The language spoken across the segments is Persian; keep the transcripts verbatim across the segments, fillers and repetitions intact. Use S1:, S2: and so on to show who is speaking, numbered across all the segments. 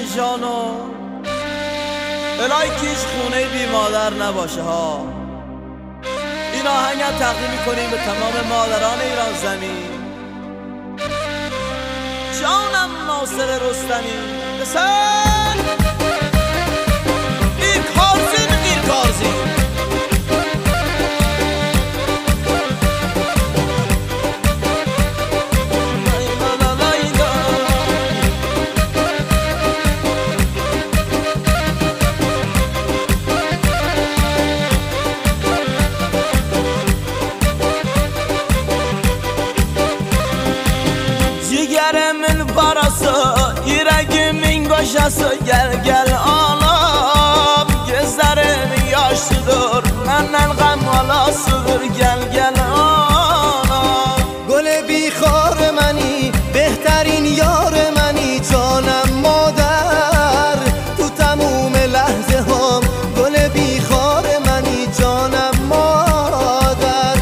S1: جانو الهی که هیچ خونه بی مادر نباشه ها. این آهنگ هم تقدیم میکنیم به تمام مادران ایران زمین. جانم ناصر رستمی بسن این کارزین این کارزین من barası yüreğimin koşası gel gel ağlam. Gözlerim yaşlıdır menden gam alasıdır gel gel ağlam.
S2: گل بیخار منی بهترین یار منی جانم مادر تو تموم لحظه هم گل بیخار منی جانم مادر.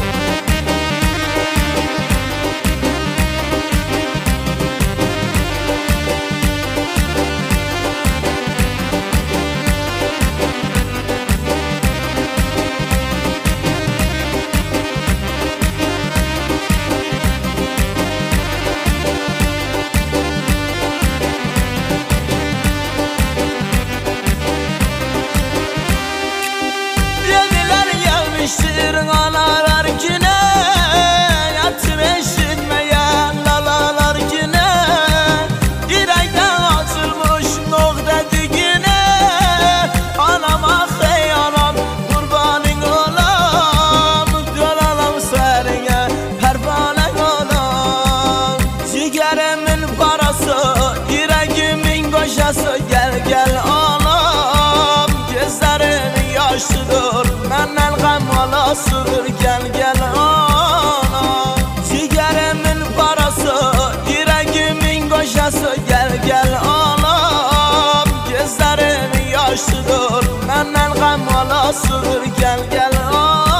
S1: Şirin analar güne yatım eşitmeyen lalalar güne yürekten açılmış nokta düğüne. Anama hey anam kurbanın olam dölalım serine pervane olam. Ciğerimin parası yüreğimin koşası gel gel ağlam. Gözlerim yaşlıdır menden gam alasıdır gel gel ana. Ciğerimin parası yüreğimin koşası gel gel ağlam. Gözlerim yaşlıdır menden gam alasıdır gel gel ana.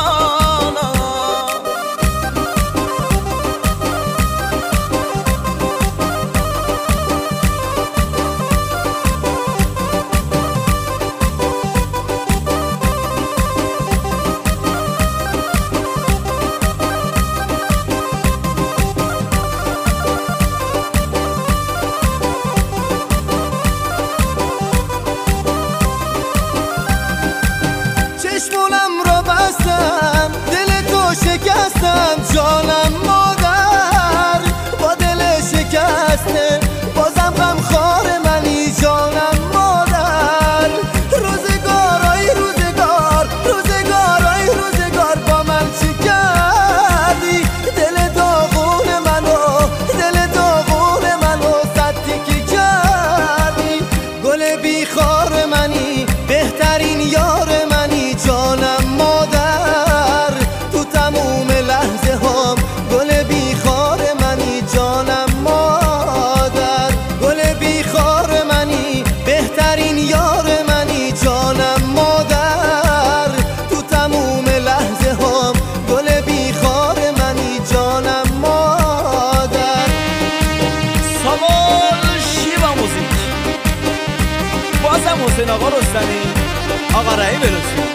S2: چشمونم رو بستم دل تو شکستم جانم مادر با دل شکسته بازم غم خار منی جانم مادر. روزگارای روزگار روزگارای روزگار با من چی کردی دل داغون منو دل داغون منو صد تیکه کردی. گل بیخار منی بهترین یار منی جانم مادر تو تموم لحظه هم گل بیخار منی جانم مادر. گل بیخار منی بهترین یار منی جانم مادر تو تموم لحظه هم گل بیخار منی جانم مادر.
S1: سوال شیوا موزیک بازم حسین آقا رستمی آقا رحیم رستمی.